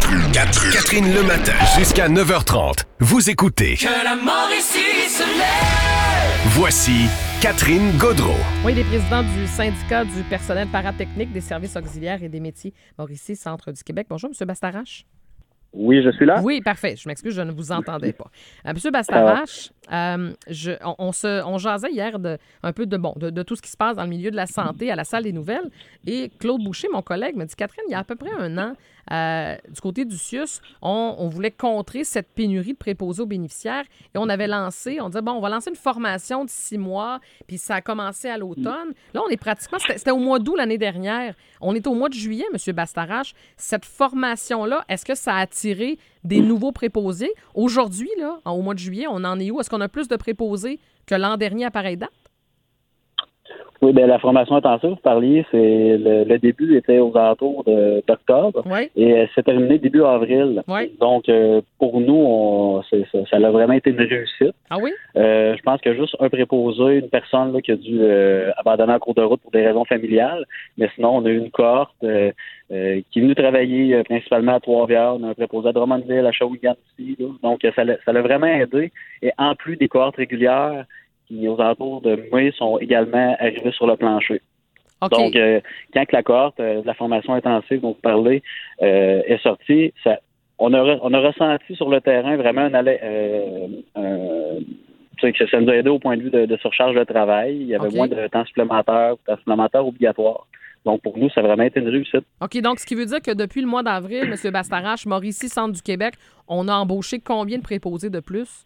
Catherine le matin, jusqu'à 9h30. Vous écoutez. Que la Mauricie se lève. Voici Catherine Gaudreault. Oui, il est président du syndicat du personnel paratechnique des services auxiliaires et des métiers Mauricie, Centre du Québec. Bonjour, M. Bastarache. Oui, je suis là. Oui, parfait. Je m'excuse, je ne vous entendais pas. M. Bastarache, on jasait hier un peu de tout ce qui se passe dans le milieu de la santé à la salle des nouvelles. Et Claude Boucher, mon collègue, me dit, Catherine, il y a à peu près un an, du côté du CIUS, on voulait contrer cette pénurie de préposés aux bénéficiaires et on disait, on va lancer une formation de 6 mois, puis ça a commencé à l'automne. Là, on est pratiquement, c'était au mois d'août l'année dernière. On est au mois de juillet, M. Bastarache. Cette formation-là, est-ce que ça a attiré des nouveaux préposés? Aujourd'hui, là, au mois de juillet, on en est où? Est-ce qu'on a plus de préposés que l'an dernier à pareille date? Oui, bien, la formation intensive, vous parliez, le début était aux alentours d'octobre et c'est terminé début avril. Oui. Donc, pour nous, ça a vraiment été une réussite. Ah oui? Je pense que juste un préposé, une personne là, qui a dû abandonner en cours de route pour des raisons familiales, mais sinon, on a eu une cohorte qui est venue travailler principalement à Trois-Rivières. On a un préposé à Drummondville, à Shawinigan aussi. Là. Donc, ça l'a vraiment aidé. Et en plus des cohortes régulières, qui, aux alentours de mai, sont également arrivés sur le plancher. Okay. Donc, quand la cohorte de la formation intensive dont vous parlez est sortie, on a ressenti sur le terrain vraiment que ça nous a aidé au point de vue de surcharge de travail. Il y avait moins de temps supplémentaire obligatoire. Donc, pour nous, ça a vraiment été une réussite. OK, donc ce qui veut dire que depuis le mois d'avril, M. Bastarache, Mauricie, Centre du Québec, on a embauché combien de préposés de plus?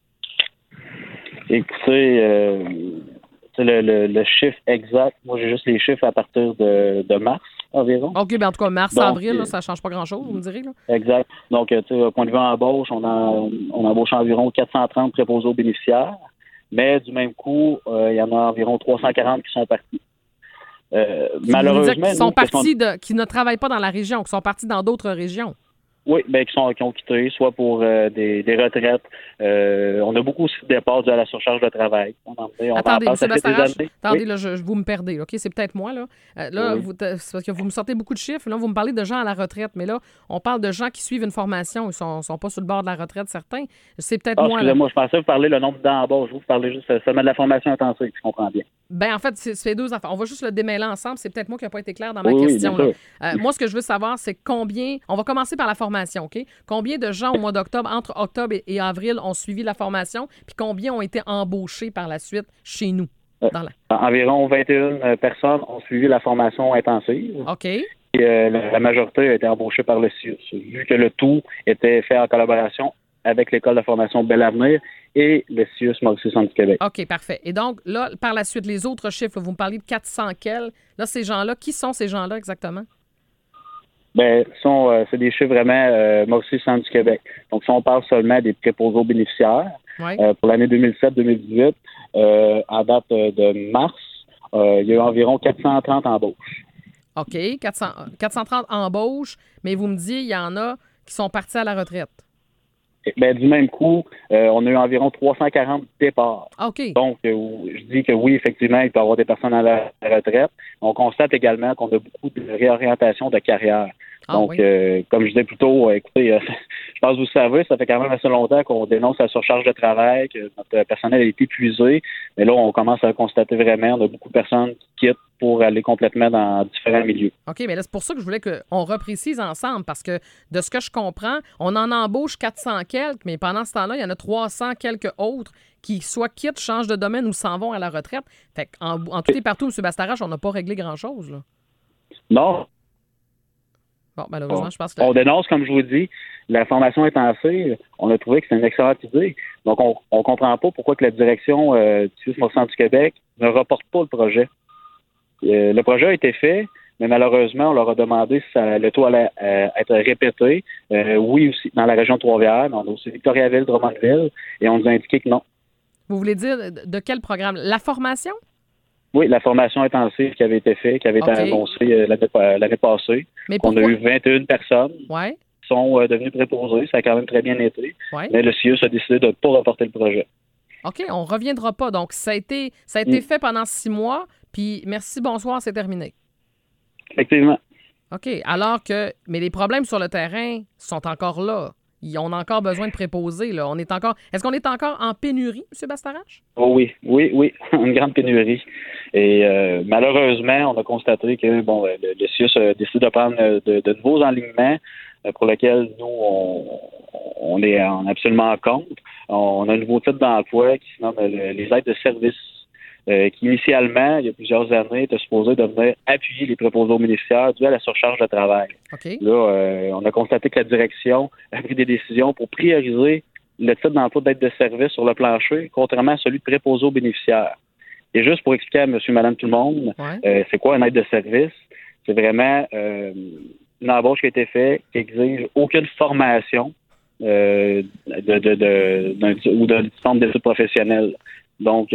Écoutez, le chiffre exact, moi j'ai juste les chiffres à partir de mars environ. OK, bien en tout cas, mars-avril, ça ne change pas grand-chose, vous me direz. Là. Exact. Donc, au point de vue embauche, on embauche environ 430 préposés aux bénéficiaires, mais du même coup, il y en a environ 340 qui sont partis. Malheureusement, qui sont partis qui ne travaillent pas dans la région, qui sont partis dans d'autres régions. Oui, qui ont quitté, soit pour des retraites. On a beaucoup aussi de départs dû à la surcharge de travail. Attendez, M. Bastarache, là, vous me perdez. OK, c'est peut-être moi. Là, c'est parce que vous me sortez beaucoup de chiffres. Là, vous me parlez de gens à la retraite, mais là, on parle de gens qui suivent une formation. Ils sont pas sur le bord de la retraite, certains. C'est peut-être moi. Excusez-moi, je pensais vous parler le nombre d'embauches. Vous parlez juste seulement de la formation intensive, je comprends bien. En fait, c'est deux affaires. On va juste le démêler ensemble. C'est peut-être moi qui n'ai pas été clair dans ma question. Là. Moi, ce que je veux savoir, c'est combien... On va commencer par la formation, OK? Combien de gens au mois d'octobre, entre octobre et avril, ont suivi la formation, puis combien ont été embauchés par la suite chez nous? Environ 21 personnes ont suivi la formation intensive. OK. Et la majorité a été embauchée par le CIUS, vu que le tout était fait en collaboration avec l'École de formation Bel Avenir et le CIUS Mauricie Centre du Québec. OK, parfait. Et donc, là, par la suite, les autres chiffres, vous me parlez de 400 quels. Là, ces gens-là, qui sont ces gens-là exactement? C'est des chiffres vraiment Mauricie Centre du Québec. Donc, si on parle seulement des préposés aux bénéficiaires, pour l'année 2007-2018, en date de mars, il y a eu environ 430 embauches. OK, 430 embauches, mais vous me dites, il y en a qui sont partis à la retraite. Du même coup, on a eu environ 340 départs. OK. Donc, je dis que oui, effectivement, il peut y avoir des personnes à la retraite. On constate également qu'on a beaucoup de réorientation de carrière. Donc, comme je disais plus tôt, écoutez, je pense que vous savez, ça fait quand même assez longtemps qu'on dénonce la surcharge de travail, que notre personnel est épuisé. Mais là, on commence à le constater vraiment. On a beaucoup de personnes qui quittent pour aller complètement dans différents milieux. OK, mais là, c'est pour ça que je voulais qu'on reprécise ensemble, parce que de ce que je comprends, on en embauche 400 quelques, mais pendant ce temps-là, il y en a 300 quelques autres qui soit quittent, changent de domaine ou s'en vont à la retraite. Fait qu'en tout et partout, M. Bastarache, on n'a pas réglé grand-chose, là. Non. Bon, malheureusement, je pense que... On dénonce, comme je vous dis, la formation intensive. On a trouvé que c'est une excellente idée. Donc, on comprend pas pourquoi que la direction du CIUS Mauricie Centre du Québec ne reporte pas le projet. Le projet a été fait, mais malheureusement, on leur a demandé si le taux allait être répété. Oui, aussi dans la région de Trois-Rivières, mais on a aussi Victoriaville, Drummondville, et on nous a indiqué que non. Vous voulez dire de quel programme? La formation? Oui, la formation intensive qui avait été faite, qui avait été annoncée l'année passée. Mais on a eu 21 personnes qui sont devenues préposées. Ça a quand même très bien été. Mais le CIUS a décidé de ne pas reporter le projet. OK, on ne reviendra pas. Donc, ça a été fait pendant 6 mois, puis merci, bonsoir, c'est terminé. Effectivement. OK. Alors que... Mais les problèmes sur le terrain sont encore là. On a encore besoin de préposés, là. Est-ce qu'on est encore en pénurie, M. Bastarache? Oh oui, une grande pénurie. Et malheureusement, on a constaté que le CIUS a décidé de prendre de nouveaux enlignements pour lesquels nous, on est absolument contre. On a un nouveau type d'emploi qui se nomme les aides de service, qui initialement, il y a plusieurs années, était supposé de venir appuyer les préposés aux bénéficiaires dû à la surcharge de travail. OK. Là, on a constaté que la direction a pris des décisions pour prioriser le type d'emploi d'aide de service sur le plancher, contrairement à celui de préposé aux bénéficiaires. Et juste pour expliquer à monsieur, madame, tout le monde, c'est quoi une aide de service? C'est vraiment une embauche qui a été faite, qui exige aucune formation d'un centre d'études professionnelles. Donc,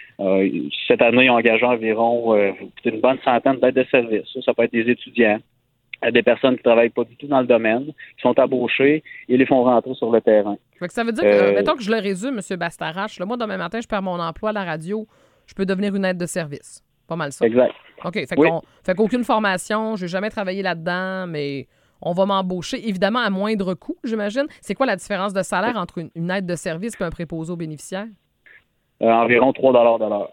cette année, ils ont engagé environ une bonne centaine d'aides de service. Ça peut être des étudiants, des personnes qui ne travaillent pas du tout dans le domaine, qui sont embauchées et les font rentrer sur le terrain. Fait que ça veut dire que, mettons que je le résume, M. Bastarache, là, moi, demain matin, je perds mon emploi à la radio, je peux devenir une aide de service. Pas mal ça. Exact. OK. Fait qu'aucune formation, je n'ai jamais travaillé là-dedans, mais on va m'embaucher, évidemment, à moindre coût, j'imagine. C'est quoi la différence de salaire entre une aide de service et un préposé aux bénéficiaires? Environ 3 de l'heure.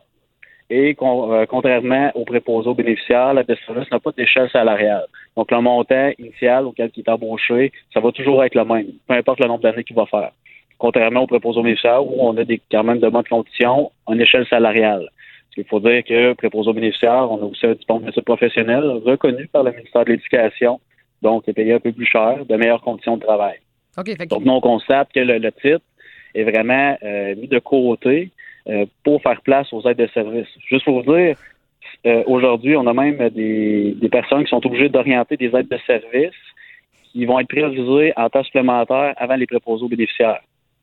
Et contrairement aux préposés aux bénéficiaires, l'aide de service n'a pas d'échelle salariale. Donc, le montant initial auquel il est embauché, ça va toujours être le même, peu importe le nombre d'années qu'il va faire. Contrairement aux préposés aux bénéficiaires, où on a quand même de bonnes conditions, une échelle salariale. Il faut dire que préposés aux bénéficiaires, on a aussi un diplôme d'études professionnelles reconnu par le ministère de l'Éducation, donc est payé un peu plus cher, de meilleures conditions de travail. Okay, donc, nous, on constate que le titre est vraiment mis de côté pour faire place aux aides de service. Juste pour vous dire, aujourd'hui, on a même des personnes qui sont obligées d'orienter des aides de service qui vont être priorisées en temps supplémentaire avant les préposés aux bénéficiaires.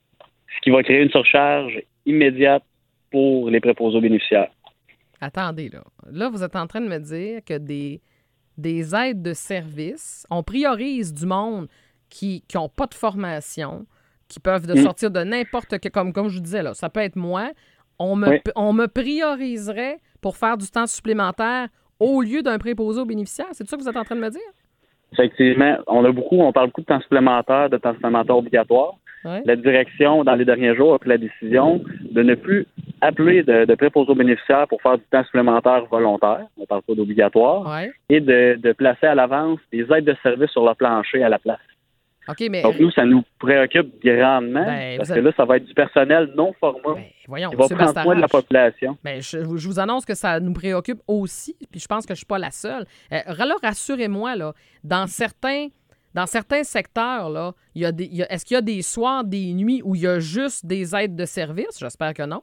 Ce qui va créer une surcharge immédiate pour les préposés aux bénéficiaires. Attendez, là. Là, vous êtes en train de me dire que des aides de service, on priorise du monde qui n'ont pas de formation, qui peuvent sortir de n'importe quel... Comme je vous disais, là, ça peut être moi. On me prioriserait pour faire du temps supplémentaire au lieu d'un préposé aux bénéficiaires. C'est ça que vous êtes en train de me dire? Effectivement. On parle beaucoup de temps supplémentaire obligatoire. Ouais. La direction, dans les derniers jours, a pris la décision de ne plus appeler de préposés aux bénéficiaires pour faire du temps supplémentaire volontaire, on ne parle pas d'obligatoire, et de placer à l'avance des aides de service sur le plancher à la place. Okay, mais donc, nous, ça nous préoccupe grandement parce que là, ça va être du personnel non formé qui va prendre soin de la population. Je vous annonce que ça nous préoccupe aussi, puis je pense que je ne suis pas la seule. Alors, rassurez-moi, là, dans certains secteurs, là, est-ce qu'il y a des soirs, des nuits où il y a juste des aides de service? J'espère que non.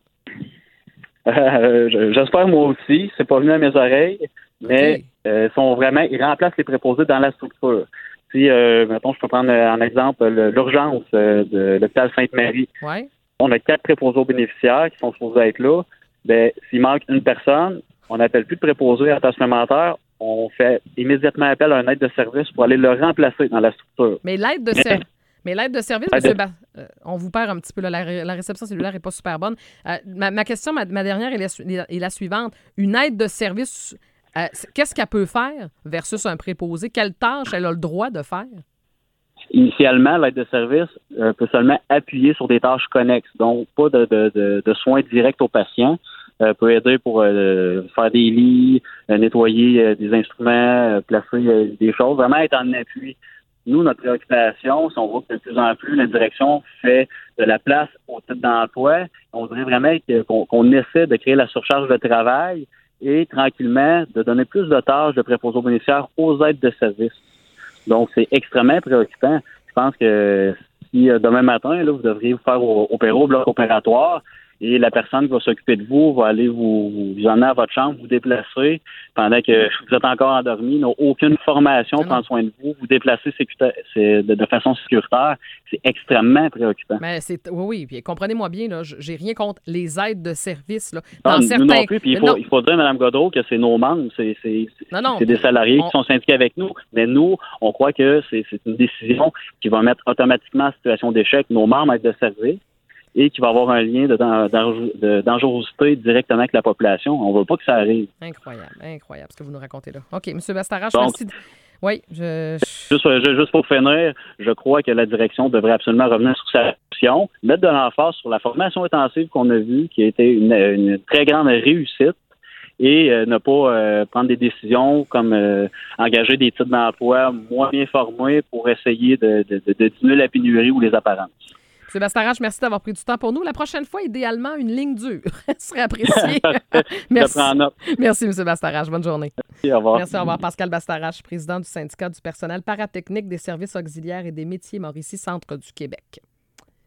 J'espère moi aussi. C'est pas venu à mes oreilles, mais ils remplacent les préposés dans la structure. Si, mettons, je peux prendre en exemple l'urgence de l'hôpital Sainte-Marie. Ouais. On a 4 préposés aux bénéficiaires qui sont supposés être là. S'il manque une personne, on n'appelle plus de préposé à temps supplémentaire. On fait immédiatement appel à un aide de service pour aller le remplacer dans la structure. Mais l'aide de service, on vous perd un petit peu. Là, la réception cellulaire n'est pas super bonne. Ma question, ma dernière, est la suivante. Une aide de service, qu'est-ce qu'elle peut faire versus un préposé? Quelle tâche elle a le droit de faire? Initialement, l'aide de service peut seulement appuyer sur des tâches connexes, donc pas de soins directs aux patients. Peut aider pour faire des lits, nettoyer des instruments, placer des choses, vraiment être en appui. Nous, notre préoccupation, si on voit que de plus en plus la direction fait de la place au titre d'emploi, on dirait vraiment qu'on essaie de créer la surcharge de travail et tranquillement de donner plus de tâches de préposés aux bénéficiaires aux aides de service. Donc, c'est extrêmement préoccupant. Je pense que si demain matin, là, vous devriez vous faire opérer au bloc opératoire, et la personne qui va s'occuper de vous va aller vous emmener à votre chambre, vous déplacer pendant que vous êtes encore endormi, n'a aucune formation pour prendre soin de vous, vous déplacer de façon sécuritaire. C'est extrêmement préoccupant. Mais oui. Puis comprenez-moi bien, là, j'ai rien contre les aides de service. Là. Nous non plus. Puis il faut dire, Mme Godreau, que c'est nos membres, c'est des salariés qui sont syndiqués avec nous. Mais nous, on croit que c'est une décision qui va mettre automatiquement en situation d'échec nos membres aides de service, et qui va avoir un lien de dangerosité directement avec la population. On ne veut pas que ça arrive. Incroyable ce que vous nous racontez là. OK, M. Bastarache, merci. Oui, Juste pour finir, je crois que la direction devrait absolument revenir sur sa option, mettre de l'emphase sur la formation intensive qu'on a vue, qui a été une très grande réussite, et ne pas prendre des décisions comme engager des titres d'emploi moins bien formés pour essayer de diminuer la pénurie ou les apparences. M. Bastarache, merci d'avoir pris du temps pour nous. La prochaine fois, idéalement, une ligne dure serait appréciée. Merci. Merci, M. Bastarache. Bonne journée. Merci, au revoir. Merci, au revoir. Pascal Bastarache, président du syndicat du personnel paratechnique des services auxiliaires et des métiers Mauricie Centre du Québec.